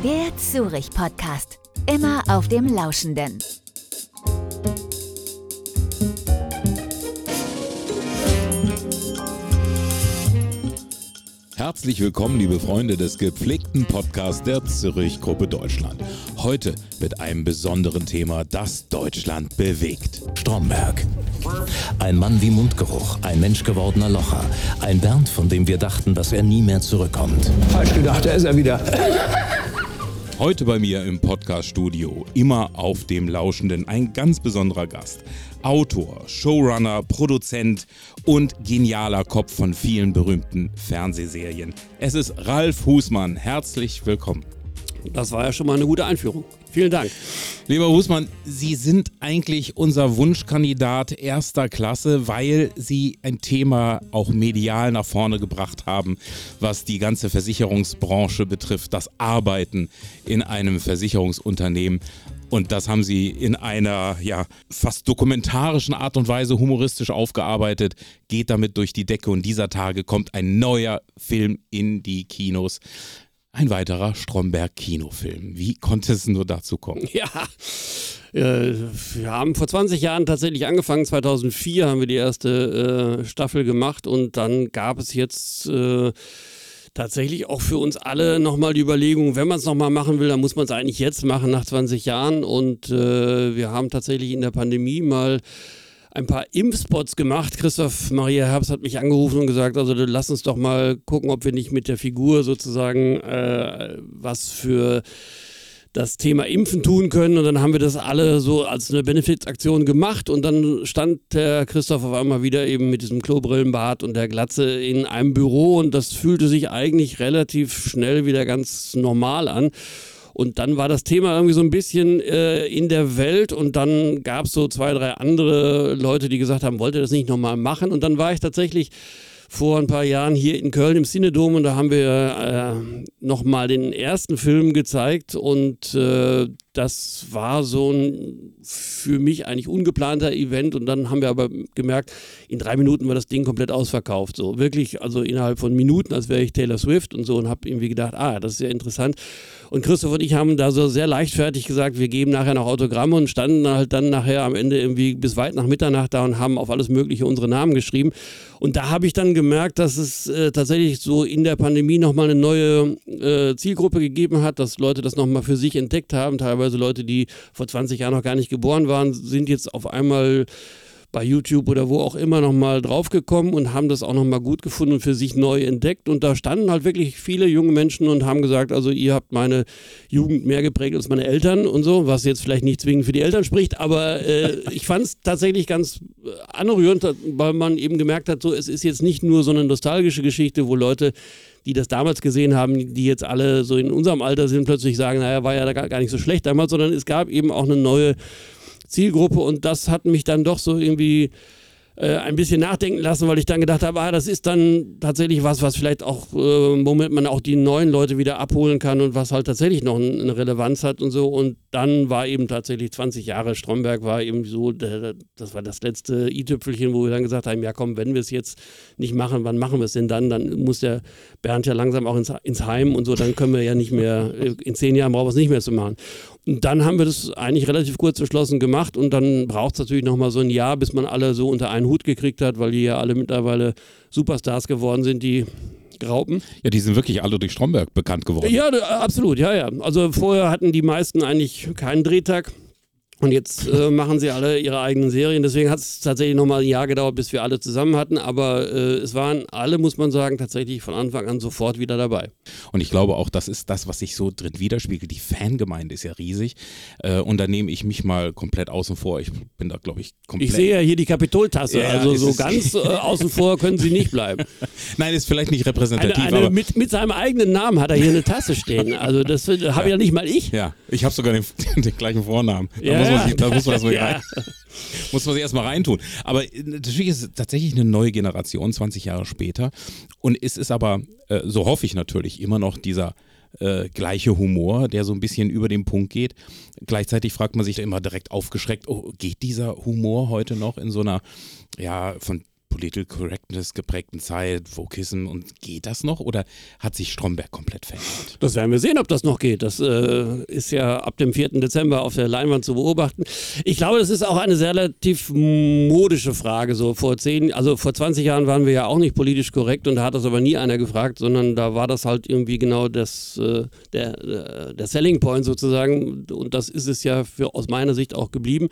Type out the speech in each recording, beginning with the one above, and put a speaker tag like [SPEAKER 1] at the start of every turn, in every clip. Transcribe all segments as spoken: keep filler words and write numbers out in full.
[SPEAKER 1] Der Zurich-Podcast. Immer auf dem Lauschenden.
[SPEAKER 2] Herzlich willkommen, liebe Freunde des gepflegten Podcasts der Zürich-Gruppe Deutschland. Heute mit einem besonderen Thema, das Deutschland bewegt.
[SPEAKER 3] Stromberg. Ein Mann wie Mundgeruch, ein menschgewordener Locher. Ein Bernd, von dem wir dachten, dass er nie mehr zurückkommt.
[SPEAKER 4] Falsch gedacht, da ist er wieder.
[SPEAKER 2] Heute bei mir im Podcast-Studio, immer auf dem Lauschenden, ein ganz besonderer Gast. Autor, Showrunner, Produzent und genialer Kopf von vielen berühmten Fernsehserien. Es ist Ralf Husmann. Herzlich willkommen.
[SPEAKER 5] Das war ja schon mal eine gute Einführung. Vielen Dank.
[SPEAKER 2] Lieber Husmann, Sie sind eigentlich unser Wunschkandidat erster Klasse, weil Sie ein Thema auch medial nach vorne gebracht haben, was die ganze Versicherungsbranche betrifft, das Arbeiten in einem Versicherungsunternehmen. Und das haben Sie in einer ja, fast dokumentarischen Art und Weise humoristisch aufgearbeitet, geht damit durch die Decke und dieser Tage kommt ein neuer Film in die Kinos. Ein weiterer Stromberg-Kinofilm. Wie konnte es nur dazu kommen?
[SPEAKER 5] Ja, äh, wir haben vor zwanzig Jahren tatsächlich angefangen. zweitausendvier haben wir die erste äh, Staffel gemacht und dann gab es jetzt äh, tatsächlich auch für uns alle nochmal die Überlegung, wenn man es nochmal machen will, dann muss man es eigentlich jetzt machen nach zwanzig Jahren. Und äh, wir haben tatsächlich in der Pandemie mal ein paar Impfspots gemacht. Christoph Maria Herbst hat mich angerufen und gesagt, also lass uns doch mal gucken, ob wir nicht mit der Figur sozusagen äh, was für das Thema Impfen tun können. Und dann haben wir das alle so als eine Benefizaktion gemacht und dann stand der Christoph auf einmal wieder eben mit diesem Klobrillenbart und der Glatze in einem Büro und das fühlte sich eigentlich relativ schnell wieder ganz normal an. Und dann war das Thema irgendwie so ein bisschen äh, in der Welt und dann gab es so zwei, drei andere Leute, die gesagt haben, wollt ihr das nicht nochmal machen? Und dann war ich tatsächlich vor ein paar Jahren hier in Köln im Cinedom und da haben wir äh, nochmal den ersten Film gezeigt und äh, das war so ein für mich eigentlich ungeplanter Event und dann haben wir aber gemerkt, in drei Minuten war das Ding komplett ausverkauft. So wirklich, also innerhalb von Minuten, als wäre ich Taylor Swift und so und habe irgendwie gedacht, ah, das ist sehr interessant. Und Christoph und ich haben da so sehr leichtfertig gesagt, wir geben nachher noch Autogramme und standen halt dann nachher am Ende irgendwie bis weit nach Mitternacht da und haben auf alles Mögliche unsere Namen geschrieben. Und da habe ich dann gemerkt, dass es äh, tatsächlich so in der Pandemie nochmal eine neue äh, Zielgruppe gegeben hat, dass Leute das nochmal für sich entdeckt haben. Teilweise Leute, die vor zwanzig Jahren noch gar nicht geboren waren, sind jetzt auf einmal bei YouTube oder wo auch immer nochmal draufgekommen und haben das auch nochmal gut gefunden und für sich neu entdeckt. Und da standen halt wirklich viele junge Menschen und haben gesagt, also ihr habt meine Jugend mehr geprägt als meine Eltern und so, was jetzt vielleicht nicht zwingend für die Eltern spricht, aber äh, ich fand es tatsächlich ganz anrührend, weil man eben gemerkt hat, so es ist jetzt nicht nur so eine nostalgische Geschichte, wo Leute, die das damals gesehen haben, die jetzt alle so in unserem Alter sind, plötzlich sagen, naja, war ja gar, gar nicht so schlecht damals, sondern es gab eben auch eine neue Zielgruppe und das hat mich dann doch so irgendwie äh, ein bisschen nachdenken lassen, weil ich dann gedacht habe, ah, das ist dann tatsächlich was, was vielleicht auch, äh, womit man auch die neuen Leute wieder abholen kann und was halt tatsächlich noch ein, eine Relevanz hat und so. Und dann war eben tatsächlich zwanzig Jahre Stromberg war eben so, der, das war das letzte i-Tüpfelchen, wo wir dann gesagt haben, ja komm, wenn wir es jetzt nicht machen, wann machen wir es denn dann? Dann muss der Bernd ja langsam auch ins, ins Heim und so, dann können wir ja nicht mehr, in zehn Jahren brauchen wir es nicht mehr zu machen. Und dann haben wir das eigentlich relativ kurz beschlossen gemacht und dann braucht es natürlich nochmal so ein Jahr, bis man alle so unter einen Hut gekriegt hat, weil die ja alle mittlerweile Superstars geworden sind, die Graupen.
[SPEAKER 2] Ja, die sind wirklich alle durch Stromberg bekannt geworden.
[SPEAKER 5] Ja, absolut, ja, ja. Also vorher hatten die meisten eigentlich keinen Drehtag. Und jetzt äh, machen sie alle ihre eigenen Serien. Deswegen hat es tatsächlich nochmal ein Jahr gedauert, bis wir alle zusammen hatten. Aber äh, es waren alle, muss man sagen, tatsächlich von Anfang an sofort wieder dabei.
[SPEAKER 2] Und ich glaube auch, das ist das, was sich so drin widerspiegelt. Die Fangemeinde ist ja riesig. Äh, und da nehme ich mich mal komplett außen vor. Ich bin da, glaube ich, komplett...
[SPEAKER 5] Ich sehe ja hier die Kapitoltasse.
[SPEAKER 2] Ja,
[SPEAKER 5] also so
[SPEAKER 2] ist
[SPEAKER 5] ganz äh, außen vor können sie nicht bleiben.
[SPEAKER 2] Nein, ist vielleicht nicht repräsentativ.
[SPEAKER 5] Eine, eine,
[SPEAKER 2] aber
[SPEAKER 5] mit, mit seinem eigenen Namen hat er hier eine Tasse stehen. Also das äh, habe ja nicht mal ich.
[SPEAKER 2] Ja, ich habe sogar den, den gleichen Vornamen. Da
[SPEAKER 5] Ja,
[SPEAKER 2] muss man sich, da muss man das mal
[SPEAKER 5] ja.
[SPEAKER 2] rein, muss man sich erstmal reintun. Aber natürlich ist es tatsächlich eine neue Generation, zwanzig Jahre später. Und es ist aber, äh, so hoffe ich natürlich, immer noch dieser äh, gleiche Humor, der so ein bisschen über den Punkt geht. Gleichzeitig fragt man sich immer direkt aufgeschreckt, oh, geht dieser Humor heute noch in so einer, ja, von Political Correctness geprägten Zeit, Vokism, und geht das noch oder hat sich Stromberg komplett verändert?
[SPEAKER 5] Das werden wir sehen, ob das noch geht. Das äh, ist ja ab dem vierten Dezember auf der Leinwand zu beobachten. Ich glaube, das ist auch eine sehr relativ modische Frage. So vor zehn, also vor zwanzig Jahren waren wir ja auch nicht politisch korrekt und da hat das aber nie einer gefragt, sondern da war das halt irgendwie genau das, äh, der, der Selling Point sozusagen, und das ist es ja für, aus meiner Sicht auch geblieben.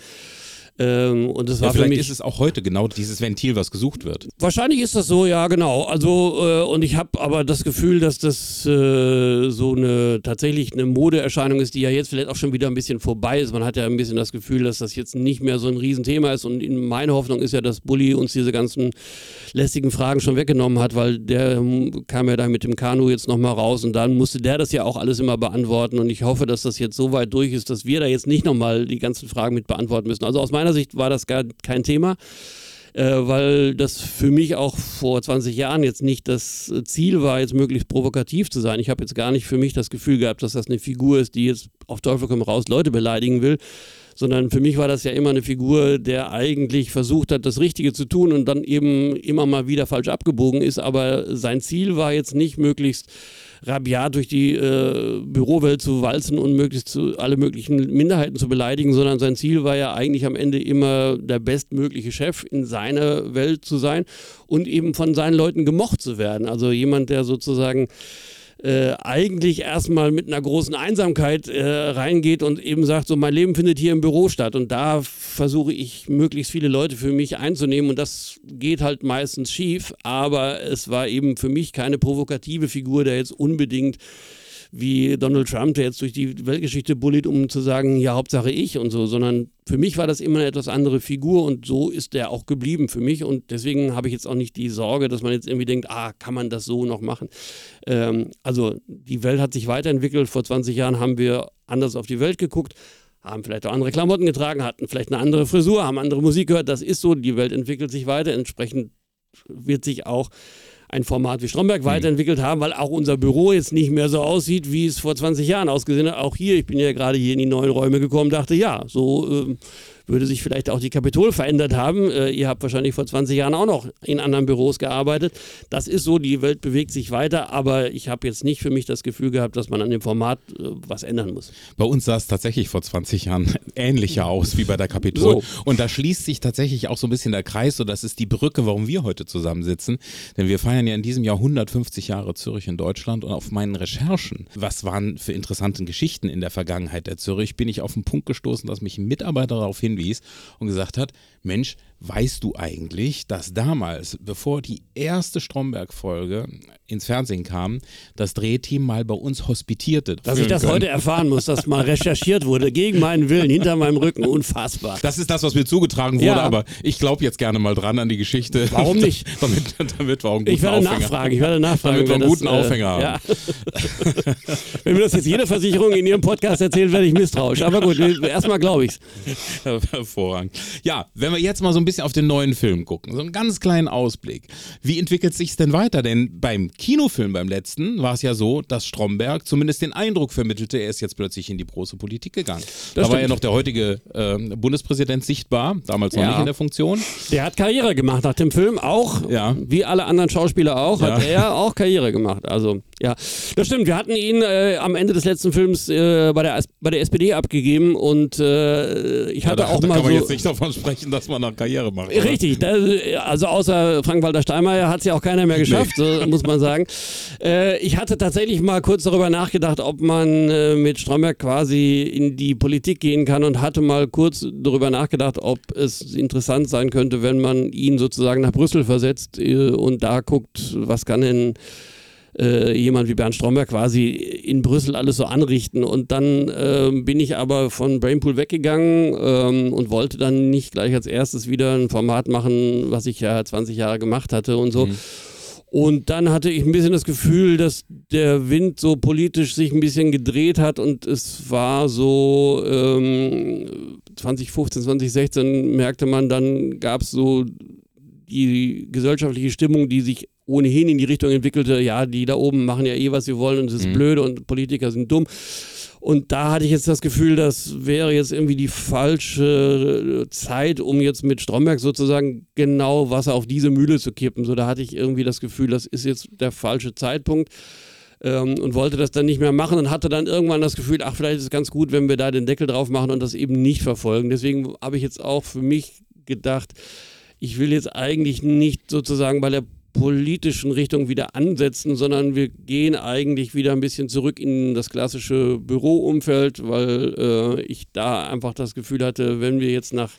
[SPEAKER 5] Ähm, und das
[SPEAKER 2] ja,
[SPEAKER 5] war
[SPEAKER 2] vielleicht
[SPEAKER 5] für mich,
[SPEAKER 2] ist es auch heute genau dieses Ventil, was gesucht wird.
[SPEAKER 5] Wahrscheinlich ist das so, ja, genau. Also äh, und ich habe aber das Gefühl, dass das äh, so eine tatsächlich eine Modeerscheinung ist, die ja jetzt vielleicht auch schon wieder ein bisschen vorbei ist. Man hat ja ein bisschen das Gefühl, dass das jetzt nicht mehr so ein Riesenthema ist, und in meine Hoffnung ist ja, dass Bulli uns diese ganzen lästigen Fragen schon weggenommen hat, weil der ähm, kam ja da mit dem Kanu jetzt nochmal raus und dann musste der das ja auch alles immer beantworten, und ich hoffe, dass das jetzt so weit durch ist, dass wir da jetzt nicht nochmal die ganzen Fragen mit beantworten müssen. Also aus meiner Sicht war das gar kein Thema, äh, weil das für mich auch vor zwanzig Jahren jetzt nicht das Ziel war, jetzt möglichst provokativ zu sein. Ich habe jetzt gar nicht für mich das Gefühl gehabt, dass das eine Figur ist, die jetzt auf Teufel komm raus Leute beleidigen will, sondern für mich war das ja immer eine Figur, der eigentlich versucht hat, das Richtige zu tun und dann eben immer mal wieder falsch abgebogen ist, aber sein Ziel war jetzt nicht, möglichst rabiat durch die äh, Bürowelt zu walzen und möglichst zu, alle möglichen Minderheiten zu beleidigen, sondern sein Ziel war ja eigentlich am Ende immer der bestmögliche Chef in seiner Welt zu sein und eben von seinen Leuten gemocht zu werden. Also jemand, der sozusagen Äh, eigentlich erstmal mit einer großen Einsamkeit äh, reingeht und eben sagt, so mein Leben findet hier im Büro statt, und da versuche ich möglichst viele Leute für mich einzunehmen, und das geht halt meistens schief, aber es war eben für mich keine provokative Figur, der jetzt unbedingt wie Donald Trump, der jetzt durch die Weltgeschichte bullitt, um zu sagen, ja, Hauptsache ich und so, sondern für mich war das immer eine etwas andere Figur, und so ist der auch geblieben für mich, und deswegen habe ich jetzt auch nicht die Sorge, dass man jetzt irgendwie denkt, ah, kann man das so noch machen? Ähm, also die Welt hat sich weiterentwickelt. Vor zwanzig Jahren haben wir anders auf die Welt geguckt, haben vielleicht auch andere Klamotten getragen, hatten vielleicht eine andere Frisur, haben andere Musik gehört. Das ist so, die Welt entwickelt sich weiter. Entsprechend wird sich auch ein Format wie Stromberg weiterentwickelt haben, weil auch unser Büro jetzt nicht mehr so aussieht, wie es vor zwanzig Jahren ausgesehen hat. Auch hier, ich bin ja gerade hier in die neuen Räume gekommen, dachte, ja, so äh, würde sich vielleicht auch die Kapitol verändert haben. Äh, ihr habt wahrscheinlich vor zwanzig Jahren auch noch in anderen Büros gearbeitet. Das ist so, die Welt bewegt sich weiter, aber ich habe jetzt nicht für mich das Gefühl gehabt, dass man an dem Format äh, was ändern muss.
[SPEAKER 2] Bei uns sah es tatsächlich vor zwanzig Jahren ähnlicher aus wie bei der Kapitol.
[SPEAKER 5] So.
[SPEAKER 2] Und da schließt sich tatsächlich auch so ein bisschen der Kreis, so das ist die Brücke, warum wir heute zusammensitzen. Denn wir feiern ja in diesem Jahr hundertfünfzig Jahre Zürich in Deutschland, und auf meinen Recherchen, was waren für interessante Geschichten in der Vergangenheit der Zürich, bin ich auf den Punkt gestoßen, dass mich ein Mitarbeiter darauf hinwies und gesagt hat, Mensch, weißt du eigentlich, dass damals, bevor die erste Stromberg-Folge ins Fernsehen kam, das Drehteam mal bei uns hospitierte?
[SPEAKER 5] Dass ich das
[SPEAKER 2] können.
[SPEAKER 5] heute erfahren muss, dass mal recherchiert wurde, gegen meinen Willen, hinter meinem Rücken, unfassbar.
[SPEAKER 2] Das ist das, was mir zugetragen wurde,
[SPEAKER 5] Ja.
[SPEAKER 2] aber ich glaube jetzt gerne mal dran an die Geschichte.
[SPEAKER 5] Warum nicht?
[SPEAKER 2] damit, damit wir auch einen guten
[SPEAKER 5] Ich werde
[SPEAKER 2] Aufhänger
[SPEAKER 5] nachfragen, ich werde nachfragen.
[SPEAKER 2] Damit wir einen
[SPEAKER 5] wer
[SPEAKER 2] guten
[SPEAKER 5] das, äh,
[SPEAKER 2] Aufhänger haben.
[SPEAKER 5] Ja. Wenn mir das jetzt jede Versicherung in ihrem Podcast erzählt, werde ich misstrauisch. Aber gut, erstmal glaube ich es.
[SPEAKER 2] Hervorragend. Ja, wenn wir jetzt mal so ein bisschen auf den neuen Film gucken, so einen ganz kleinen Ausblick. Wie entwickelt sich es denn weiter? Denn beim Kinofilm, beim letzten, war es ja so, dass Stromberg zumindest den Eindruck vermittelte, er ist jetzt plötzlich in die große Politik gegangen.
[SPEAKER 5] Das
[SPEAKER 2] da war
[SPEAKER 5] stimmt.
[SPEAKER 2] ja noch der heutige äh, Bundespräsident sichtbar, damals noch
[SPEAKER 5] Ja.
[SPEAKER 2] nicht in der Funktion.
[SPEAKER 5] Der hat Karriere gemacht nach dem Film, auch,
[SPEAKER 2] Ja.
[SPEAKER 5] wie alle anderen Schauspieler auch,
[SPEAKER 2] Ja.
[SPEAKER 5] hat er auch Karriere gemacht. Also, ja, das stimmt. Wir hatten ihn äh, am Ende des letzten Films äh, bei, der, bei der S P D abgegeben, und äh, ich hatte
[SPEAKER 2] ja, da,
[SPEAKER 5] auch
[SPEAKER 2] da
[SPEAKER 5] mal
[SPEAKER 2] kann man
[SPEAKER 5] so...
[SPEAKER 2] jetzt nicht davon sprechen, dass man nach Karriere macht. Oder?
[SPEAKER 5] Richtig, da, also außer Frank-Walter Steinmeier hat es ja auch keiner mehr geschafft,
[SPEAKER 2] Nee.
[SPEAKER 5] so muss man sagen. Äh, ich hatte tatsächlich mal kurz darüber nachgedacht, ob man äh, mit Stromberg quasi in die Politik gehen kann, und hatte mal kurz darüber nachgedacht, ob es interessant sein könnte, wenn man ihn sozusagen nach Brüssel versetzt äh, und da guckt, was kann denn Äh, jemand wie Bernd Stromberg quasi in Brüssel alles so anrichten. Und dann äh, bin ich aber von Brainpool weggegangen ähm, und wollte dann nicht gleich als erstes wieder ein Format machen, was ich ja zwanzig Jahre gemacht hatte und so. Mhm. Und dann hatte ich ein bisschen das Gefühl, dass der Wind so politisch sich ein bisschen gedreht hat, und es war so ähm, zwanzig fünfzehn, zwanzig sechzehn merkte man, dann gab es so die gesellschaftliche Stimmung, die sich ohnehin in die Richtung entwickelte, ja, die da oben machen ja eh, was sie wollen, und es ist mhm. blöde und Politiker sind dumm. Und da hatte ich jetzt das Gefühl, das wäre jetzt irgendwie die falsche Zeit, um jetzt mit Stromberg sozusagen genau Wasser auf diese Mühle zu kippen. So, da hatte ich irgendwie das Gefühl, das ist jetzt der falsche Zeitpunkt. Ähm, und wollte das dann nicht mehr machen und hatte dann irgendwann das Gefühl, ach, vielleicht ist es ganz gut, wenn wir da den Deckel drauf machen und das eben nicht verfolgen. Deswegen habe ich jetzt auch für mich gedacht, ich will jetzt eigentlich nicht sozusagen bei der politischen Richtung wieder ansetzen, sondern wir gehen eigentlich wieder ein bisschen zurück in das klassische Büroumfeld, weil äh, ich da einfach das Gefühl hatte, wenn wir jetzt nach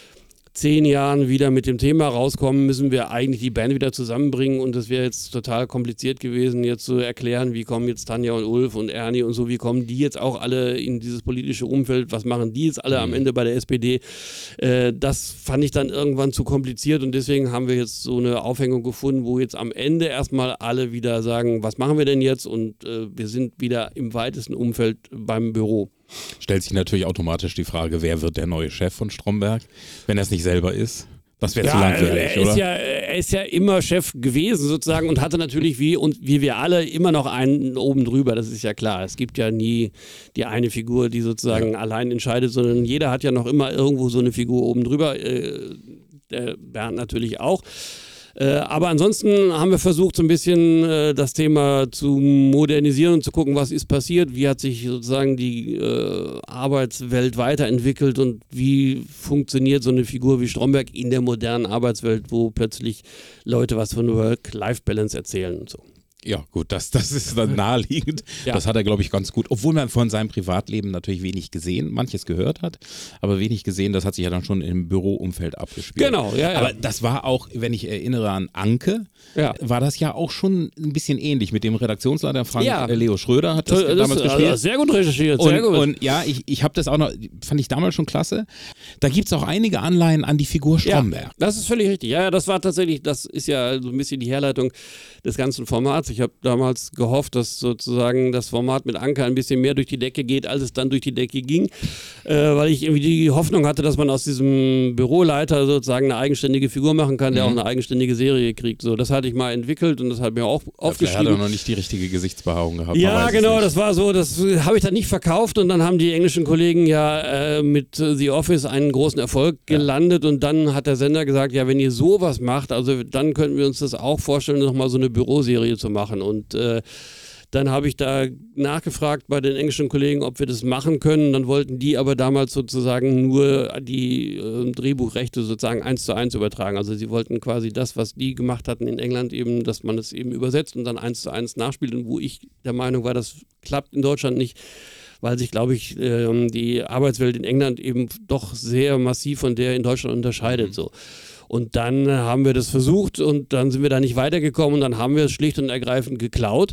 [SPEAKER 5] zehn Jahren wieder mit dem Thema rauskommen, müssen wir eigentlich die Band wieder zusammenbringen und das wäre jetzt total kompliziert gewesen, jetzt zu erklären, wie kommen jetzt Tanja und Ulf und Ernie und so, wie kommen die jetzt auch alle in dieses politische Umfeld, was machen die jetzt alle am Ende bei der S P D? Äh, das fand ich dann irgendwann zu kompliziert und deswegen haben wir jetzt so eine Aufhängung gefunden, wo jetzt am Ende erstmal alle wieder sagen, was machen wir denn jetzt und äh, wir sind wieder im weitesten Umfeld beim Büro.
[SPEAKER 2] Stellt sich natürlich automatisch die Frage, wer wird der neue Chef von Stromberg, wenn er es nicht selber ist? Das wäre
[SPEAKER 5] ja,
[SPEAKER 2] zu langweilig,
[SPEAKER 5] er ist
[SPEAKER 2] oder?
[SPEAKER 5] Ja, er ist ja immer Chef gewesen sozusagen und hatte natürlich wie, und wie wir alle immer noch einen oben drüber, das ist ja klar. Es gibt ja nie die eine Figur, die sozusagen ja. allein entscheidet, sondern jeder hat ja noch immer irgendwo so eine Figur oben drüber. Äh, der Bernd natürlich auch. Äh, aber ansonsten haben wir versucht, so ein bisschen äh, das Thema zu modernisieren und zu gucken, was ist passiert, wie hat sich sozusagen die äh, Arbeitswelt weiterentwickelt und wie funktioniert so eine Figur wie Stromberg in der modernen Arbeitswelt, wo plötzlich Leute was von Work-Life-Balance erzählen und so.
[SPEAKER 2] Ja, gut, das, das ist dann naheliegend. Ja. Das hat er, glaube ich, ganz gut, obwohl man von seinem Privatleben natürlich wenig gesehen, manches gehört hat, aber wenig gesehen, das hat sich ja dann schon im Büroumfeld abgespielt.
[SPEAKER 5] Genau, ja, ja.
[SPEAKER 2] Aber das war auch, wenn ich erinnere an Anke, ja. war das ja auch schon ein bisschen ähnlich mit dem Redaktionsleiter Frank ja. Leo Schröder, hat das, das damals
[SPEAKER 5] ist,
[SPEAKER 2] gespielt.
[SPEAKER 5] Also sehr gut recherchiert, sehr
[SPEAKER 2] und,
[SPEAKER 5] gut.
[SPEAKER 2] Und ja, ich, ich habe das auch noch, fand ich damals schon klasse. Da gibt es auch einige Anleihen an die Figur Stromberg.
[SPEAKER 5] Ja, das ist völlig richtig. Ja, das war tatsächlich, das ist ja so ein bisschen die Herleitung des ganzen Formats. Ich habe damals gehofft, dass sozusagen das Format mit Anke ein bisschen mehr durch die Decke geht, als es dann durch die Decke ging, äh, weil ich irgendwie die Hoffnung hatte, dass man aus diesem Büroleiter sozusagen eine eigenständige Figur machen kann, der mhm. auch eine eigenständige Serie kriegt. So, das hatte ich mal entwickelt und das hat mir auch ja, aufgeschrieben.
[SPEAKER 2] Er hat noch nicht die richtige Gesichtsbehaarung gehabt.
[SPEAKER 5] Ja, genau, das war so, das habe ich dann nicht verkauft und dann haben die englischen Kollegen ja äh, mit The Office einen großen Erfolg ja. gelandet und dann hat der Sender gesagt, ja, wenn ihr sowas macht, also dann könnten wir uns das auch vorstellen, nochmal so eine Büroserie zu machen und äh, dann habe ich da nachgefragt bei den englischen Kollegen, ob wir das machen können. Dann wollten die aber damals sozusagen nur die äh, Drehbuchrechte sozusagen eins zu eins übertragen. Also sie wollten quasi das, was die gemacht hatten in England eben, dass man es eben übersetzt und dann eins zu eins nachspielt. Und wo ich der Meinung war, das klappt in Deutschland nicht, weil sich, glaube ich, äh, die Arbeitswelt in England eben doch sehr massiv von der in Deutschland unterscheidet. Mhm. So. Und dann haben wir das versucht und dann sind wir da nicht weitergekommen und dann haben wir es schlicht und ergreifend geklaut.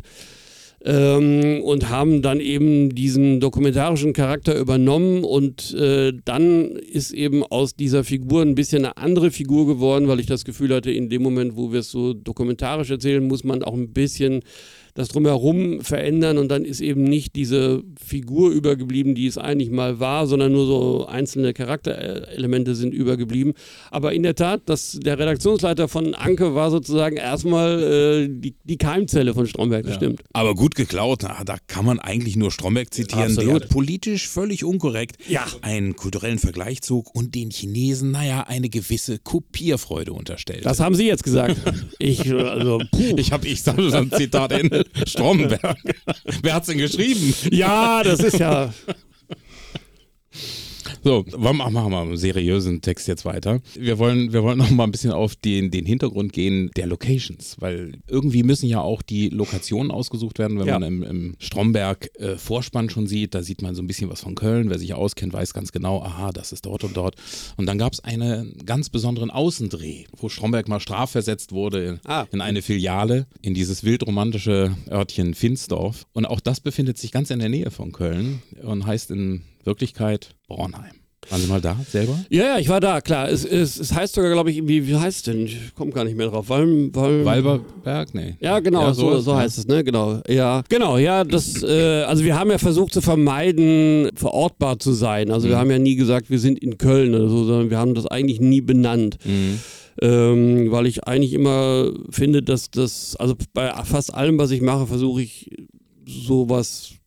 [SPEAKER 5] Ähm, und haben dann eben diesen dokumentarischen Charakter übernommen und äh, dann ist eben aus dieser Figur ein bisschen eine andere Figur geworden, weil ich das Gefühl hatte, in dem Moment, wo wir es so dokumentarisch erzählen, muss man auch ein bisschen das Drumherum verändern und dann ist eben nicht diese Figur übergeblieben, die es eigentlich mal war, sondern nur so einzelne Charakterelemente sind übergeblieben. Aber in der Tat, das, der Redaktionsleiter von Anke war sozusagen erstmal äh, die, die Keimzelle von Stromberg, das ja. stimmt.
[SPEAKER 2] Aber gut geklaut, na, da kann man eigentlich nur Stromberg zitieren,
[SPEAKER 5] Absolut.
[SPEAKER 2] der politisch völlig unkorrekt
[SPEAKER 5] ja.
[SPEAKER 2] einen kulturellen Vergleich zog und den Chinesen, naja, eine gewisse Kopierfreude unterstellt.
[SPEAKER 5] Das haben Sie jetzt gesagt. ich, also, puh.
[SPEAKER 2] Ich habe, ich sage so ein Zitat Ende. Stromberg. Wer hat's denn geschrieben?
[SPEAKER 5] Ja, das ist ja...
[SPEAKER 2] So, machen wir mal einen seriösen Text jetzt weiter. Wir wollen, wir wollen noch mal ein bisschen auf den, den Hintergrund gehen der Locations, weil irgendwie müssen ja auch die Lokationen ausgesucht werden, wenn ja. man im, im Stromberg äh, Vorspann schon sieht, da sieht man so ein bisschen was von Köln. Wer sich auskennt, weiß ganz genau, aha, das ist dort und dort. Und dann gab es einen ganz besonderen Außendreh, wo Stromberg mal strafversetzt wurde
[SPEAKER 5] ah.
[SPEAKER 2] in eine Filiale, in dieses wildromantische Örtchen Finsdorf. Und auch das befindet sich ganz in der Nähe von Köln und heißt in Wirklichkeit Bornheim. Waren Sie mal da selber?
[SPEAKER 5] Ja, ja, ich war da, klar. Es, es, es heißt sogar, glaube ich, wie, wie heißt es denn? Ich komme gar nicht mehr drauf. Walm, Walm,
[SPEAKER 2] Walberberg? Nee.
[SPEAKER 5] Ja, genau, ja, so, so, so heißt ja. es, ne? Genau. Ja, genau, ja, das, äh, also wir haben ja versucht zu vermeiden, verortbar zu sein. Also mhm. wir haben ja nie gesagt, wir sind in Köln oder so, sondern wir haben das eigentlich nie benannt. Mhm. Ähm, weil ich eigentlich immer finde, dass das, also bei fast allem, was ich mache, versuche ich sowas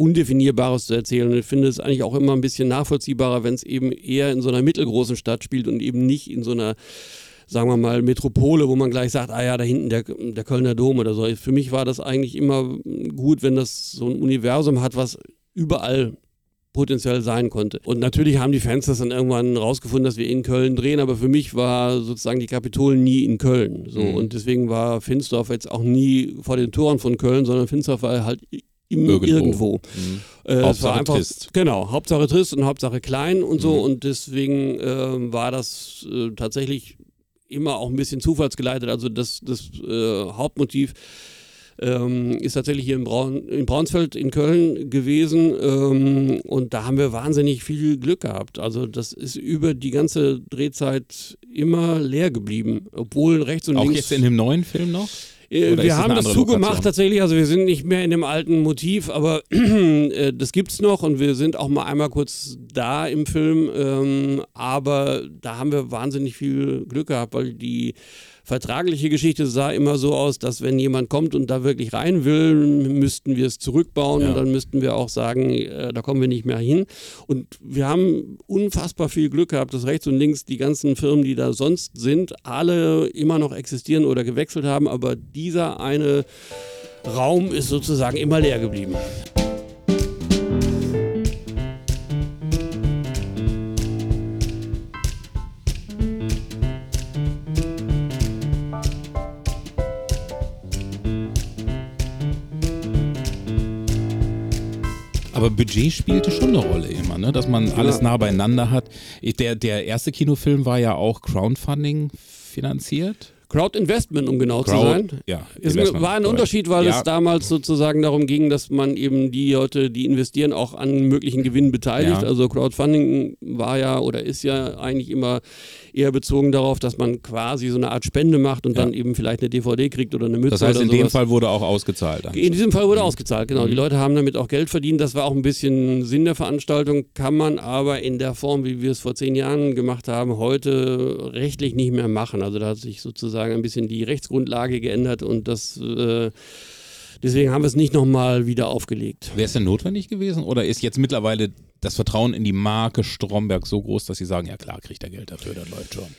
[SPEAKER 5] Undefinierbares zu erzählen. Und ich finde es eigentlich auch immer ein bisschen nachvollziehbarer, wenn es eben eher in so einer mittelgroßen Stadt spielt und eben nicht in so einer, sagen wir mal, Metropole, wo man gleich sagt, ah ja, da hinten der, der Kölner Dom oder so. Für mich war das eigentlich immer gut, wenn das so ein Universum hat, was überall potenziell sein konnte. Und natürlich haben die Fans das dann irgendwann rausgefunden, dass wir in Köln drehen, aber für mich war sozusagen die Kapitol nie in Köln. So. Mhm. Und deswegen war Finsdorf jetzt auch nie vor den Toren von Köln, sondern Finsdorf war halt im, irgendwo. irgendwo. Mhm. Äh,
[SPEAKER 2] Hauptsache
[SPEAKER 5] war einfach,
[SPEAKER 2] Trist.
[SPEAKER 5] Genau, Hauptsache Trist und Hauptsache klein und so. Mhm. Und deswegen äh, war das äh, tatsächlich immer auch ein bisschen zufallsgeleitet. Also das, das äh, Hauptmotiv Ähm, ist tatsächlich hier in, Braun, in Braunsfeld in Köln gewesen ähm, und da haben wir wahnsinnig viel Glück gehabt. Also das ist über die ganze Drehzeit immer leer geblieben, obwohl rechts und
[SPEAKER 2] auch
[SPEAKER 5] links...
[SPEAKER 2] Auch jetzt in dem neuen Film noch?
[SPEAKER 5] Äh, wir haben das zugemacht tatsächlich, also wir sind nicht mehr in dem alten Motiv, aber äh, das gibt's noch und wir sind auch mal einmal kurz da im Film, ähm, aber da haben wir wahnsinnig viel Glück gehabt, weil die vertragliche Geschichte sah immer so aus, dass wenn jemand kommt und da wirklich rein will, müssten wir es zurückbauen ja. und dann müssten wir auch sagen, äh, da kommen wir nicht mehr hin. Und wir haben unfassbar viel Glück gehabt, dass rechts und links die ganzen Firmen, die da sonst sind, alle immer noch existieren oder gewechselt haben, aber dieser eine Raum ist sozusagen immer leer geblieben.
[SPEAKER 2] Aber Budget spielte schon eine Rolle immer, ne? Dass man alles nah beieinander hat. Der, der erste Kinofilm war ja auch Crowdfunding finanziert.
[SPEAKER 5] Crowd Investment, um genau
[SPEAKER 2] Crowd,
[SPEAKER 5] zu sein.
[SPEAKER 2] Ja,
[SPEAKER 5] es war ein Unterschied, weil
[SPEAKER 2] ja.
[SPEAKER 5] es damals sozusagen darum ging, dass man eben die Leute, die investieren, auch an möglichen Gewinnen beteiligt.
[SPEAKER 2] Ja.
[SPEAKER 5] Also Crowdfunding war ja oder ist ja eigentlich immer eher bezogen darauf, dass man quasi so eine Art Spende macht und ja. dann eben vielleicht eine D V D kriegt oder eine Mütze.
[SPEAKER 2] Das heißt,
[SPEAKER 5] oder
[SPEAKER 2] in
[SPEAKER 5] sowas.
[SPEAKER 2] dem Fall wurde auch ausgezahlt.
[SPEAKER 5] In diesem Fall wurde mhm. ausgezahlt, genau. Mhm. Die Leute haben damit auch Geld verdient. Das war auch ein bisschen Sinn der Veranstaltung, kann man aber in der Form, wie wir es vor zehn Jahren gemacht haben, heute rechtlich nicht mehr machen. Also da hat sich sozusagen ein bisschen die Rechtsgrundlage geändert und das äh, deswegen haben wir es nicht nochmal wieder aufgelegt.
[SPEAKER 2] Wäre es denn notwendig gewesen oder ist jetzt mittlerweile das Vertrauen in die Marke Stromberg so groß, dass Sie sagen, ja klar, kriegt er Geld dafür, das läuft schon?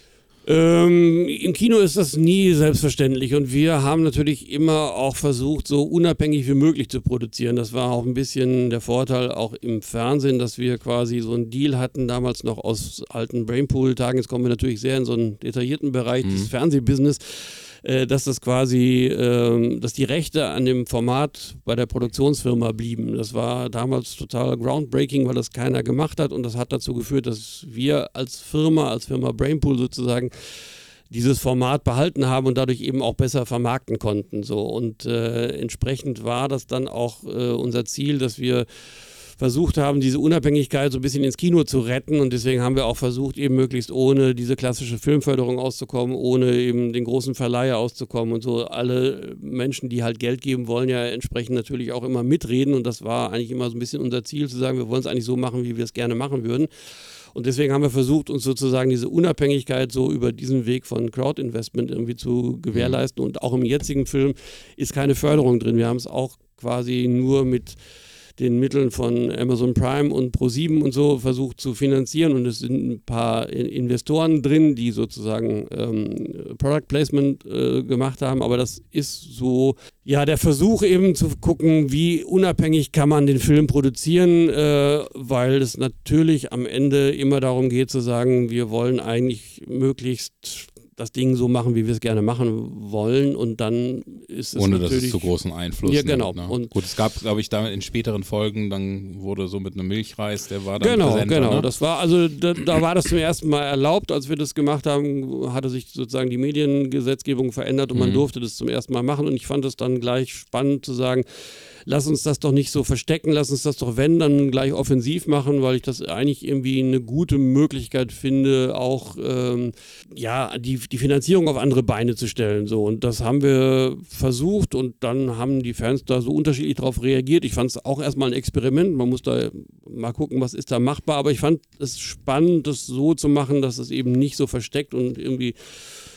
[SPEAKER 5] Ähm, im Kino ist das nie selbstverständlich und wir haben natürlich immer auch versucht, so unabhängig wie möglich zu produzieren. Das war auch ein bisschen der Vorteil auch im Fernsehen, dass wir quasi so einen Deal hatten, damals noch aus alten Brainpool-Tagen. Jetzt kommen wir natürlich sehr in so einen detaillierten Bereich mhm. des Fernsehbusiness. Dass das quasi, äh, dass die Rechte an dem Format bei der Produktionsfirma blieben. Das war damals total groundbreaking, weil das keiner gemacht hat und das hat dazu geführt, dass wir als Firma, als Firma Brainpool sozusagen dieses Format behalten haben und dadurch eben auch besser vermarkten konnten. So. Und äh, entsprechend war das dann auch äh, unser Ziel, dass wir versucht haben, diese Unabhängigkeit so ein bisschen ins Kino zu retten und deswegen haben wir auch versucht, eben möglichst ohne diese klassische Filmförderung auszukommen, ohne eben den großen Verleiher auszukommen und so. Alle Menschen, die halt Geld geben, wollen ja entsprechend natürlich auch immer mitreden und das war eigentlich immer so ein bisschen unser Ziel, zu sagen, wir wollen es eigentlich so machen, wie wir es gerne machen würden. Und deswegen haben wir versucht, uns sozusagen diese Unabhängigkeit so über diesen Weg von Crowd-Investment irgendwie zu gewährleisten und auch im jetzigen Film ist keine Förderung drin. Wir haben es auch quasi nur mit den Mitteln von Amazon Prime und ProSieben und so versucht zu finanzieren und es sind ein paar Investoren drin, die sozusagen ähm, Product Placement äh, gemacht haben, aber das ist so, ja, der Versuch eben zu gucken, wie unabhängig kann man den Film produzieren, äh, weil es natürlich am Ende immer darum geht zu sagen, wir wollen eigentlich möglichst das Ding so machen, wie wir es gerne machen wollen und dann ist es
[SPEAKER 2] ohne
[SPEAKER 5] natürlich...
[SPEAKER 2] dass es zu großen Einfluss
[SPEAKER 5] ja, genau.
[SPEAKER 2] nimmt. Ne?
[SPEAKER 5] Und
[SPEAKER 2] gut, es gab, glaube ich, da in späteren Folgen, dann wurde so mit einem Milchreis, der war dann
[SPEAKER 5] genau,
[SPEAKER 2] präsenter,
[SPEAKER 5] genau.
[SPEAKER 2] Ne?
[SPEAKER 5] Das war, also da, da war das zum ersten Mal erlaubt, als wir das gemacht haben, hatte sich sozusagen die Mediengesetzgebung verändert und man
[SPEAKER 2] Mhm.
[SPEAKER 5] durfte das zum ersten Mal machen und ich fand es dann gleich spannend zu sagen, lass uns das doch nicht so verstecken, lass uns das doch, wenn, dann gleich offensiv machen, weil ich das eigentlich irgendwie eine gute Möglichkeit finde, auch ähm, ja, die, die Finanzierung auf andere Beine zu stellen. So. Und das haben wir versucht und dann haben die Fans da so unterschiedlich drauf reagiert. Ich fand es auch erstmal ein Experiment, man muss da mal gucken, was ist da machbar, aber ich fand es spannend, das so zu machen, dass es eben nicht so versteckt und irgendwie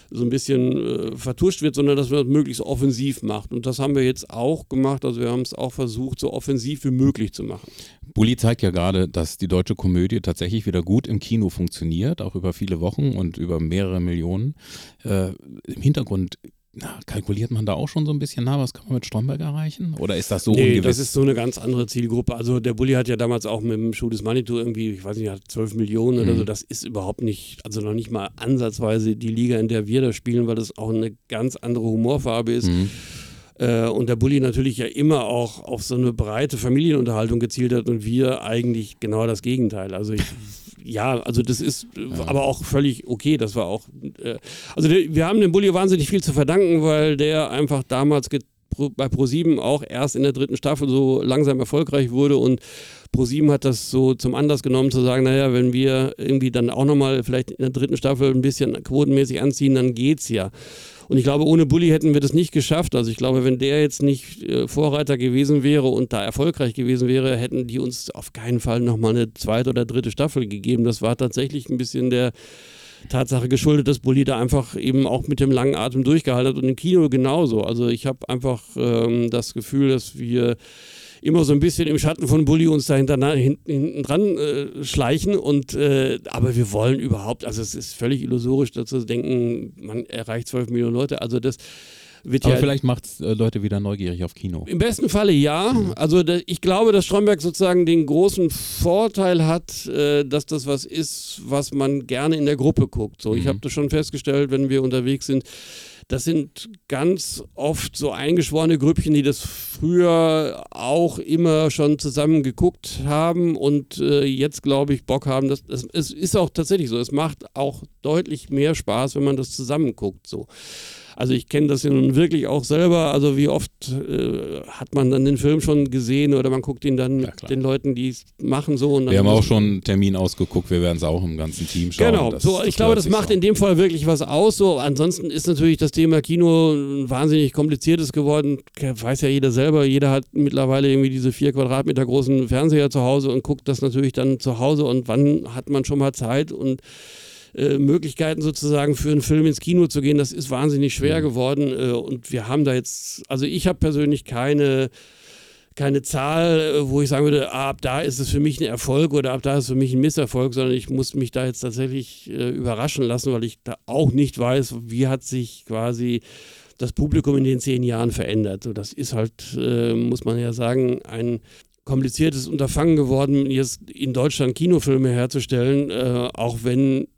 [SPEAKER 5] so ein bisschen äh, vertuscht wird, sondern dass man das möglichst offensiv macht. Und das haben wir jetzt auch gemacht. Also wir haben es auch versucht, so offensiv wie möglich zu machen.
[SPEAKER 2] Bully zeigt ja gerade, dass die deutsche Komödie tatsächlich wieder gut im Kino funktioniert, auch über viele Wochen und über mehrere Millionen. Äh, Im Hintergrund na, kalkuliert man da auch schon so ein bisschen, na, was kann man mit Stromberg erreichen? Oder ist das so
[SPEAKER 5] nee,
[SPEAKER 2] ungewiss?
[SPEAKER 5] Das ist so eine ganz andere Zielgruppe. Also der Bully hat ja damals auch mit dem Schuh des Manitou irgendwie, ich weiß nicht, hat zwölf Millionen oder
[SPEAKER 2] mhm.
[SPEAKER 5] so. Das ist überhaupt nicht, also noch nicht mal ansatzweise die Liga, in der wir da spielen, weil das auch eine ganz andere Humorfarbe ist. Mhm. Äh, und der Bully natürlich ja immer auch auf so eine breite Familienunterhaltung gezielt hat und wir eigentlich genau das Gegenteil. Also ich Ja, also das ist ja. aber auch völlig okay. Das war auch, äh, also der, wir haben dem Bully wahnsinnig viel zu verdanken, weil der einfach damals get, bei ProSieben auch erst in der dritten Staffel so langsam erfolgreich wurde und ProSieben hat das so zum Anlass genommen zu sagen, naja, wenn wir irgendwie dann auch nochmal vielleicht in der dritten Staffel ein bisschen quotenmäßig anziehen, dann geht's ja. Und ich glaube, ohne Bully hätten wir das nicht geschafft. Also ich glaube, wenn der jetzt nicht äh, Vorreiter gewesen wäre und da erfolgreich gewesen wäre, hätten die uns auf keinen Fall nochmal eine zweite oder dritte Staffel gegeben. Das war tatsächlich ein bisschen der Tatsache geschuldet, dass Bully da einfach eben auch mit dem langen Atem durchgehalten hat und im Kino genauso. Also ich habe einfach ähm, das Gefühl, dass wir immer so ein bisschen im Schatten von Bully uns da hinten, hinten dran äh, schleichen und äh, aber wir wollen überhaupt, also es ist völlig illusorisch dazu zu denken, man erreicht zwölf Millionen Leute, also das wird
[SPEAKER 2] aber
[SPEAKER 5] ja,
[SPEAKER 2] vielleicht macht es äh, Leute wieder neugierig auf Kino.
[SPEAKER 5] Im besten Falle ja, mhm. also da, ich glaube, dass Stromberg sozusagen den großen Vorteil hat, äh, dass das was ist, was man gerne in der Gruppe guckt. So, mhm. Ich habe das schon festgestellt, wenn wir unterwegs sind, das sind ganz oft so eingeschworene Grüppchen, die das früher auch immer schon zusammen geguckt haben und äh, jetzt, glaube ich, Bock haben. Das, das, es ist auch tatsächlich so. Es macht auch deutlich mehr Spaß, wenn man das zusammen guckt. So. Also ich kenne das ja nun wirklich auch selber. Also wie oft äh, hat man dann den Film schon gesehen oder man guckt ihn dann ja, mit den Leuten, die es machen so. Und dann
[SPEAKER 2] wir haben auch schon einen Termin ausgeguckt. Wir werden es auch im ganzen Team schauen.
[SPEAKER 5] Genau.
[SPEAKER 2] Das,
[SPEAKER 5] so,
[SPEAKER 2] das
[SPEAKER 5] ich glaube, das macht
[SPEAKER 2] so.
[SPEAKER 5] in dem Fall wirklich was aus. So, ansonsten ist natürlich das Thema Kino ein wahnsinnig kompliziertes geworden. Weiß ja jeder selber. Jeder hat mittlerweile irgendwie diese vier Quadratmeter großen Fernseher zu Hause und guckt das natürlich dann zu Hause. Und wann hat man schon mal Zeit und Äh, Möglichkeiten sozusagen für einen Film ins Kino zu gehen, das ist wahnsinnig schwer geworden äh, und wir haben da jetzt, also ich habe persönlich keine, keine Zahl, äh, wo ich sagen würde, ah, ab da ist es für mich ein Erfolg oder ab da ist es für mich ein Misserfolg, sondern ich muss mich da jetzt tatsächlich äh, überraschen lassen, weil ich da auch nicht weiß, wie hat sich quasi das Publikum in den zehn Jahren verändert. So, das ist halt, äh, muss man ja sagen, ein kompliziertes Unterfangen geworden, jetzt in Deutschland Kinofilme herzustellen, äh, auch wenn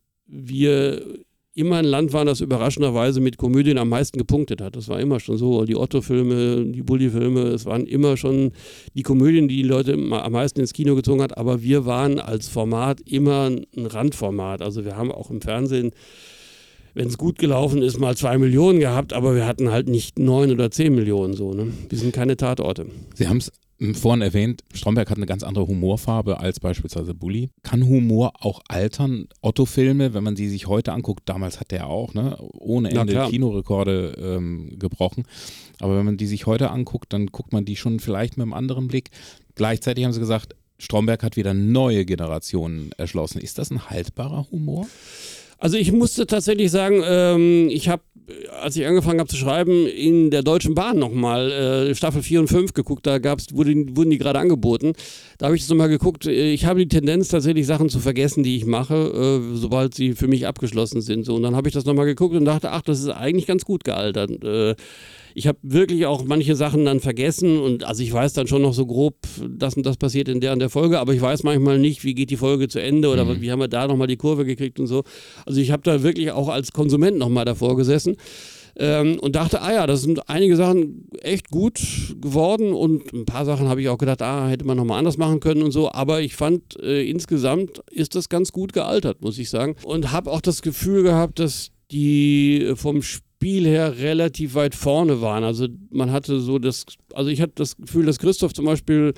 [SPEAKER 5] wir immer ein Land waren, das überraschenderweise mit Komödien am meisten gepunktet hat. Das war immer schon so. Die Otto-Filme, die Bully-Filme, es waren immer schon die Komödien, die die Leute am meisten ins Kino gezogen hat. Aber wir waren als Format immer ein Randformat. Also wir haben auch im Fernsehen, wenn es gut gelaufen ist, mal zwei Millionen gehabt, aber wir hatten halt nicht neun oder zehn Millionen so. Ne? Wir sind keine Tatorte.
[SPEAKER 2] Sie haben es vorhin erwähnt, Stromberg hat eine ganz andere Humorfarbe als beispielsweise Bully. Kann Humor auch altern? Otto-Filme, wenn man sie sich heute anguckt, damals hat der auch ne, ohne Ende Kinorekorde ähm, gebrochen. Aber wenn man die sich heute anguckt, dann guckt man die schon vielleicht mit einem anderen Blick. Gleichzeitig haben sie gesagt, Stromberg hat wieder neue Generationen erschlossen. Ist das ein haltbarer Humor?
[SPEAKER 5] Also ich musste tatsächlich sagen, ähm, ich habe, als ich angefangen habe zu schreiben, in der Deutschen Bahn nochmal äh, Staffel vier und fünf geguckt, da gab's, wurde, wurden die gerade angeboten. Da habe ich das nochmal geguckt. Ich habe die Tendenz, tatsächlich Sachen zu vergessen, die ich mache, äh, sobald sie für mich abgeschlossen sind. So, und dann habe ich das nochmal geguckt und dachte, ach, das ist eigentlich ganz gut gealtert. Äh, Ich habe wirklich auch manche Sachen dann vergessen und also ich weiß dann schon noch so grob, das und das passiert in der und der Folge, aber ich weiß manchmal nicht, wie geht die Folge zu Ende oder mhm. wie haben wir da nochmal die Kurve gekriegt und so. Also ich habe da wirklich auch als Konsument nochmal davor gesessen ähm, und dachte, ah ja, das sind einige Sachen echt gut geworden und ein paar Sachen habe ich auch gedacht, ah, hätte man nochmal anders machen können und so, aber ich fand, äh, insgesamt ist das ganz gut gealtert, muss ich sagen. Und habe auch das Gefühl gehabt, dass die vom Spiel Spiel her relativ weit vorne waren. Also man hatte so das, also ich hatte das Gefühl, dass Christoph zum Beispiel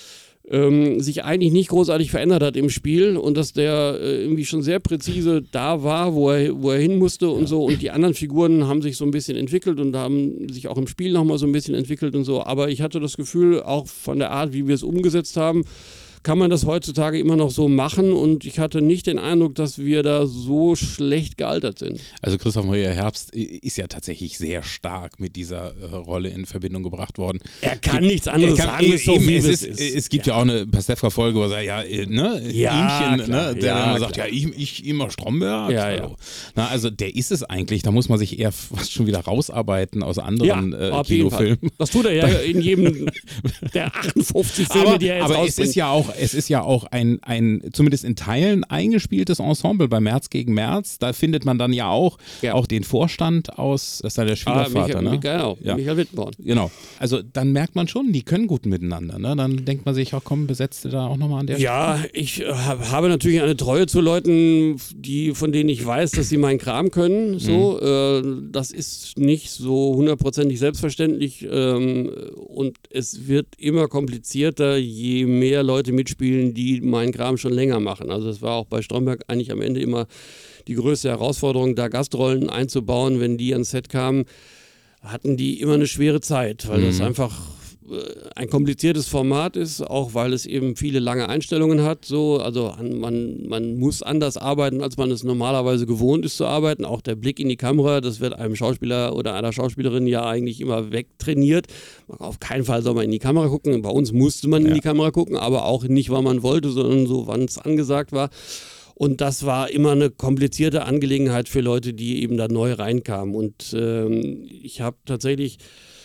[SPEAKER 5] ähm, sich eigentlich nicht großartig verändert hat im Spiel und dass der äh, irgendwie schon sehr präzise da war, wo er, wo er hin musste und so. Und die anderen Figuren haben sich so ein bisschen entwickelt und haben sich auch im Spiel nochmal so ein bisschen entwickelt und so. Aber ich hatte das Gefühl, auch von der Art, wie wir es umgesetzt haben, kann man das heutzutage immer noch so machen und ich hatte nicht den Eindruck, dass wir da so schlecht gealtert sind.
[SPEAKER 2] Also Christoph Maria Herbst ist ja tatsächlich sehr stark mit dieser äh, Rolle in Verbindung gebracht worden.
[SPEAKER 5] Er kann nichts anderes
[SPEAKER 2] kann,
[SPEAKER 5] sagen, so
[SPEAKER 2] eben,
[SPEAKER 5] wie
[SPEAKER 2] es,
[SPEAKER 5] es
[SPEAKER 2] ist,
[SPEAKER 5] ist.
[SPEAKER 2] Es gibt ja, ja auch eine Pastewka-Folge, wo er sagt, ja, ne,
[SPEAKER 5] ja,
[SPEAKER 2] Ihmchen,
[SPEAKER 5] klar,
[SPEAKER 2] ne, der
[SPEAKER 5] ja,
[SPEAKER 2] dann immer sagt,
[SPEAKER 5] klar.
[SPEAKER 2] ja, ich, ich immer Stromberg.
[SPEAKER 5] Ja, ja.
[SPEAKER 2] Na, also der ist es eigentlich, da muss man sich eher fast schon wieder rausarbeiten aus
[SPEAKER 5] Ja,
[SPEAKER 2] anderen äh,
[SPEAKER 5] auf jeden Fall.
[SPEAKER 2] Kinofilmen.
[SPEAKER 5] Das tut er ja in jedem der achtundfünfzig Filme,
[SPEAKER 2] aber
[SPEAKER 5] die er jetzt
[SPEAKER 2] aber es
[SPEAKER 5] rausbringt.
[SPEAKER 2] ist ja auch, es ist ja auch ein, ein, zumindest in Teilen eingespieltes Ensemble bei März gegen März. Da findet man dann ja auch,
[SPEAKER 5] Ja.
[SPEAKER 2] auch den Vorstand aus, das ist dann der
[SPEAKER 5] ah,
[SPEAKER 2] Schwiegervater,
[SPEAKER 5] Michael,
[SPEAKER 2] ne?
[SPEAKER 5] Genau,
[SPEAKER 2] Ja.
[SPEAKER 5] Michael Wittenborn.
[SPEAKER 2] Genau. Also dann merkt man schon, die können gut miteinander. Ne? Dann denkt man sich, ach komm, besetzt ihr da auch nochmal an der
[SPEAKER 5] Ja, ich äh, hab, habe natürlich eine Treue zu Leuten, die, von denen ich weiß, dass sie meinen Kram können. So, mhm. äh, das ist nicht so hundertprozentig selbstverständlich ähm, und es wird immer komplizierter, je mehr Leute mitspielen, die meinen Kram schon länger machen. Also es war auch bei Stromberg eigentlich am Ende immer die größte Herausforderung, da Gastrollen einzubauen. Wenn die ans Set kamen, hatten die immer eine schwere Zeit, weil mhm. das einfach ein kompliziertes Format ist, auch weil es eben viele lange Einstellungen hat. So, also man, man muss anders arbeiten, als man es normalerweise gewohnt ist zu arbeiten. Auch der Blick in die Kamera, das wird einem Schauspieler oder einer Schauspielerin ja eigentlich immer wegtrainiert. Auf keinen Fall soll man in die Kamera gucken. Bei uns musste man ja. in die Kamera gucken, aber auch nicht, weil man wollte, sondern so, wann es angesagt war. Und das war immer eine komplizierte Angelegenheit für Leute, die eben da neu reinkamen. Und ähm, ich habe tatsächlich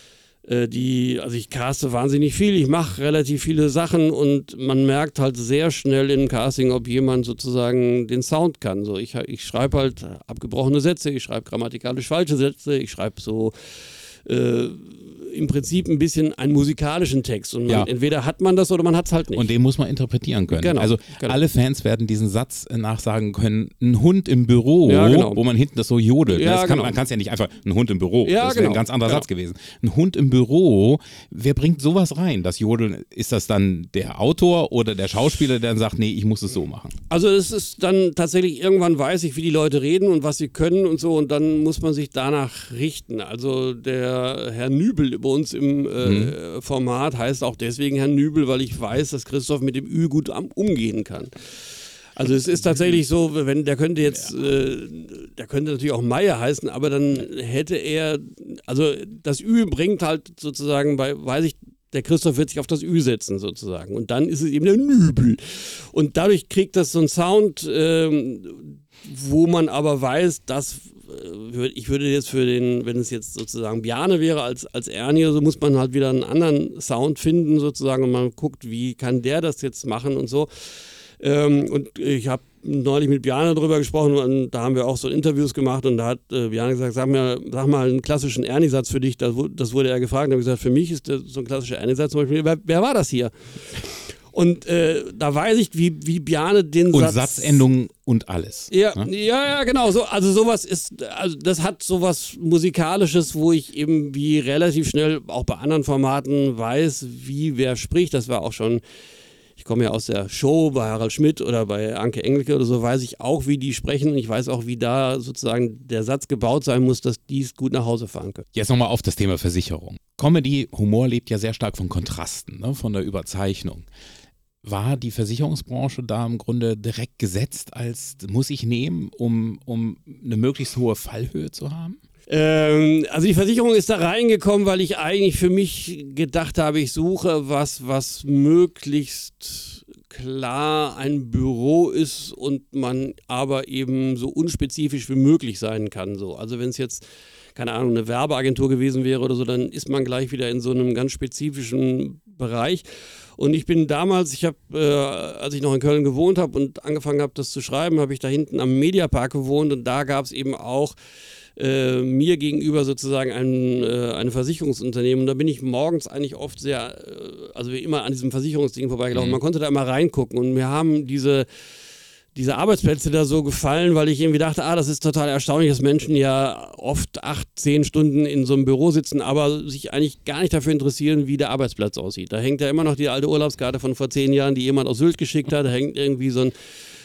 [SPEAKER 5] Die, also ich caste wahnsinnig viel, ich mache relativ viele Sachen und man merkt halt sehr schnell im Casting, ob jemand sozusagen den Sound kann. So, ich, ich schreibe halt abgebrochene Sätze, ich schreibe grammatikalisch falsche Sätze, ich schreibe so äh, im Prinzip ein bisschen einen musikalischen Text und man,
[SPEAKER 2] ja.
[SPEAKER 5] entweder hat man das oder man hat es halt nicht.
[SPEAKER 2] Und den muss man interpretieren können.
[SPEAKER 5] Genau,
[SPEAKER 2] also
[SPEAKER 5] genau.
[SPEAKER 2] alle Fans werden diesen Satz nachsagen können, ein Hund im Büro,
[SPEAKER 5] ja, genau.
[SPEAKER 2] wo man hinten das so jodelt.
[SPEAKER 5] Ja,
[SPEAKER 2] das kann,
[SPEAKER 5] genau.
[SPEAKER 2] Man kann es ja nicht einfach, ein Hund im Büro,
[SPEAKER 5] ja,
[SPEAKER 2] das wäre
[SPEAKER 5] genau.
[SPEAKER 2] ein ganz anderer
[SPEAKER 5] genau.
[SPEAKER 2] Satz gewesen. Ein Hund im Büro, wer bringt sowas rein? Das Jodeln, ist das dann der Autor oder der Schauspieler, der dann sagt, nee, ich muss es so machen?
[SPEAKER 5] Also es ist dann tatsächlich, irgendwann weiß ich, wie die Leute reden und was sie können und so und dann muss man sich danach richten. Also der Herr Nübel bei uns im äh, mhm. Format heißt auch deswegen Herr Nübel, weil ich weiß, dass Christoph mit dem Ü gut am, umgehen kann. Also es ist tatsächlich so, wenn der könnte jetzt, ja. äh, der könnte natürlich auch Meier heißen, aber dann hätte er, also das Ü bringt halt sozusagen bei, weiß ich, der Christoph wird sich auf das Ü setzen sozusagen und dann ist es eben der Nübel. Und dadurch kriegt das so einen Sound, ähm, wo man aber weiß, dass ich würde jetzt für den, wenn es jetzt sozusagen Bjarne wäre als, als Ernie, so muss man halt wieder einen anderen Sound finden sozusagen und man guckt, wie kann der das jetzt machen und so. Ähm, und ich habe neulich mit Bjarne darüber gesprochen und da haben wir auch so Interviews gemacht und da hat äh, Bjarne gesagt, sag, mir, sag mal einen klassischen Ernie-Satz für dich, das, das wurde er gefragt und habe gesagt, für mich ist der, so ein klassischer Ernie-Satz zum Beispiel, wer, wer war das hier? Und äh, da weiß ich, wie, wie Bjarne den
[SPEAKER 2] und
[SPEAKER 5] Satz...
[SPEAKER 2] Und Satzendungen und alles.
[SPEAKER 5] Ja,
[SPEAKER 2] ne?
[SPEAKER 5] ja, ja, genau. So, also sowas ist, also das hat sowas Musikalisches, wo ich eben wie relativ schnell auch bei anderen Formaten weiß, wie wer spricht. Das war auch schon, ich komme ja aus der Show bei Harald Schmidt oder bei Anke Engelke oder so, weiß ich auch, wie die sprechen und ich weiß auch, wie da sozusagen der Satz gebaut sein muss, dass die es gut nach Hause fahren können.
[SPEAKER 2] Jetzt nochmal auf das Thema Versicherung. Comedy, Humor lebt ja sehr stark von Kontrasten, ne? Von der Überzeichnung. War die Versicherungsbranche da im Grunde direkt gesetzt als, muss ich nehmen, um, um eine möglichst hohe Fallhöhe zu haben?
[SPEAKER 5] Ähm, also die Versicherung ist da reingekommen, weil ich eigentlich für mich gedacht habe, ich suche was, was möglichst klar ein Büro ist und man aber eben so unspezifisch wie möglich sein kann. So. Also wenn es jetzt, keine Ahnung, eine Werbeagentur gewesen wäre oder so, dann ist man gleich wieder in so einem ganz spezifischen Bereich. Und ich bin damals, ich habe, äh, als ich noch in Köln gewohnt habe und angefangen habe, das zu schreiben, habe ich da hinten am Mediapark gewohnt und da gab es eben auch äh, mir gegenüber sozusagen ein, äh, ein Versicherungsunternehmen. Und da bin ich morgens eigentlich oft sehr, äh, also wie immer an diesem Versicherungsding vorbeigelaufen. Mhm. Man konnte da immer reingucken und mir haben diese diese Arbeitsplätze da so gefallen, weil ich irgendwie dachte, ah, das ist total erstaunlich, dass Menschen ja oft acht, zehn Stunden in so einem Büro sitzen, aber sich eigentlich gar nicht dafür interessieren, wie der Arbeitsplatz aussieht. Da hängt ja immer noch die alte Urlaubskarte von vor zehn Jahren, die jemand aus Sylt geschickt hat, da hängt irgendwie so ein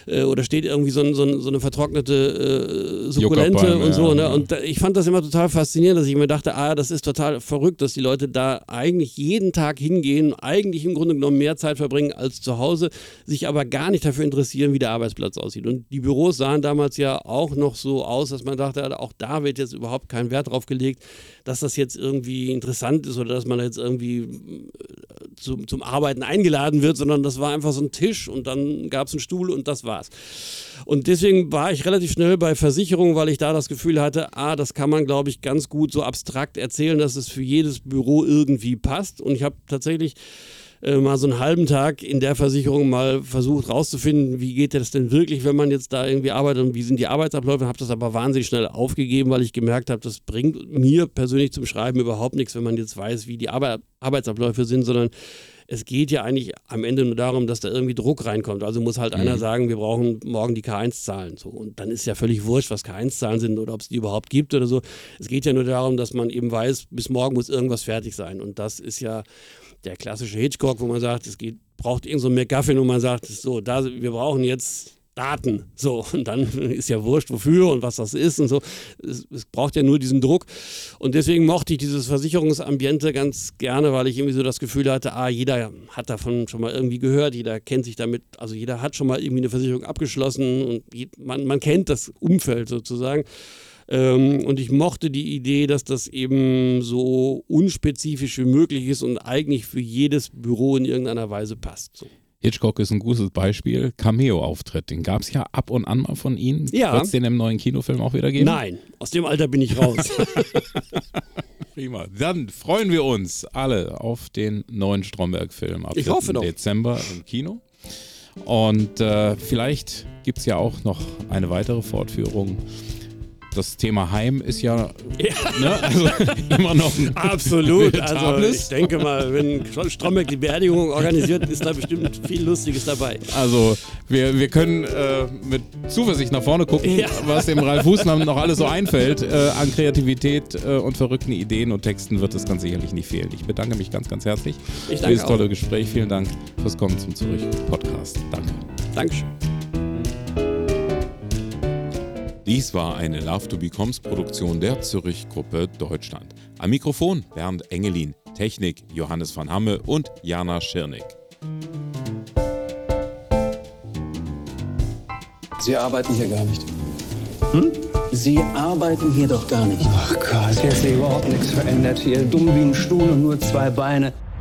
[SPEAKER 5] äh, oder steht irgendwie so, ein, so, ein, so eine vertrocknete äh, Sukkulente und so. Ne? Und ich fand das immer total faszinierend, dass ich mir dachte, ah, das ist total verrückt, dass die Leute da eigentlich jeden Tag hingehen, eigentlich im Grunde genommen mehr Zeit verbringen als zu Hause, sich aber gar nicht dafür interessieren, wie der Arbeitsplatz aussieht. Und die Büros sahen damals ja auch noch so aus, dass man dachte, auch da wird jetzt überhaupt kein Wert drauf gelegt, dass das jetzt irgendwie interessant ist oder dass man jetzt irgendwie zum, zum Arbeiten eingeladen wird, sondern das war einfach so ein Tisch und dann gab es einen Stuhl und das war's. Und deswegen war ich relativ schnell bei Versicherungen, weil ich da das Gefühl hatte, ah, das kann man, glaube ich, ganz gut so abstrakt erzählen, dass es für jedes Büro irgendwie passt. Und ich habe tatsächlich äh, mal so einen halben Tag in der Versicherung mal versucht rauszufinden, wie geht das denn wirklich, wenn man jetzt da irgendwie arbeitet und wie sind die Arbeitsabläufe, habe das aber wahnsinnig schnell aufgegeben, weil ich gemerkt habe, das bringt mir persönlich zum Schreiben überhaupt nichts, wenn man jetzt weiß, wie die Arbe- Arbeitsabläufe sind, sondern es geht ja eigentlich am Ende nur darum, dass da irgendwie Druck reinkommt. Also muss halt mhm. einer sagen, wir brauchen morgen die K eins Zahlen. So. Und dann ist ja völlig wurscht, was K eins Zahlen sind oder ob es die überhaupt gibt oder so. Es geht ja nur darum, dass man eben weiß, bis morgen muss irgendwas fertig sein. Und das ist ja der klassische Hitchcock, wo man sagt, es geht, braucht irgend so ein MacGuffin und man sagt, so, da, wir brauchen jetzt Daten. So, und dann ist ja wurscht, wofür und was das ist und so. Es, es braucht ja nur diesen Druck. Und deswegen mochte ich dieses Versicherungsambiente ganz gerne, weil ich irgendwie so das Gefühl hatte, ah, jeder hat davon schon mal irgendwie gehört, jeder kennt sich damit, also jeder hat schon mal irgendwie eine Versicherung abgeschlossen und man, man kennt das Umfeld sozusagen. Ähm, und ich mochte die Idee, dass das eben so unspezifisch wie möglich ist und eigentlich für jedes Büro in irgendeiner Weise passt. So.
[SPEAKER 2] Hitchcock ist ein gutes Beispiel. Cameo-Auftritt, den gab es ja ab und an mal von Ihnen.
[SPEAKER 5] Ja.
[SPEAKER 2] Wird es den im neuen Kinofilm auch wieder geben?
[SPEAKER 5] Nein, aus dem Alter bin ich raus.
[SPEAKER 2] Prima. Dann freuen wir uns alle auf den neuen Stromberg-Film ab
[SPEAKER 5] ich hoffe doch.
[SPEAKER 2] Dezember im Kino. Und äh, vielleicht gibt es ja auch noch eine weitere Fortführung. Das Thema Heim ist ja,
[SPEAKER 5] ja.
[SPEAKER 2] Ne, also immer noch ein
[SPEAKER 5] absolut. Also ich denke mal, wenn Stromberg die Beerdigung organisiert, ist da bestimmt viel Lustiges dabei.
[SPEAKER 2] Also wir, wir können äh, mit Zuversicht nach vorne gucken, ja. was dem Ralf Husmann noch alles so einfällt. Äh, an Kreativität äh, und verrückten Ideen und Texten wird es ganz sicherlich nicht fehlen. Ich bedanke mich ganz, ganz herzlich
[SPEAKER 5] ich
[SPEAKER 2] für dieses tolle
[SPEAKER 5] auch.
[SPEAKER 2] Gespräch. Vielen Dank fürs Kommen zum Zurück-Podcast. Danke.
[SPEAKER 5] Dankeschön.
[SPEAKER 2] Dies war eine Love to Becomes Produktion der Zürich-Gruppe Deutschland. Am Mikrofon Bernd Engelin, Technik Johannes van Hamme und Jana Schirnig.
[SPEAKER 4] Sie arbeiten hier gar nicht.
[SPEAKER 6] Hm? Sie arbeiten hier doch gar nicht.
[SPEAKER 4] Ach Gott, hier ist überhaupt nichts verändert hier. Dumm wie ein Stuhl und nur zwei Beine.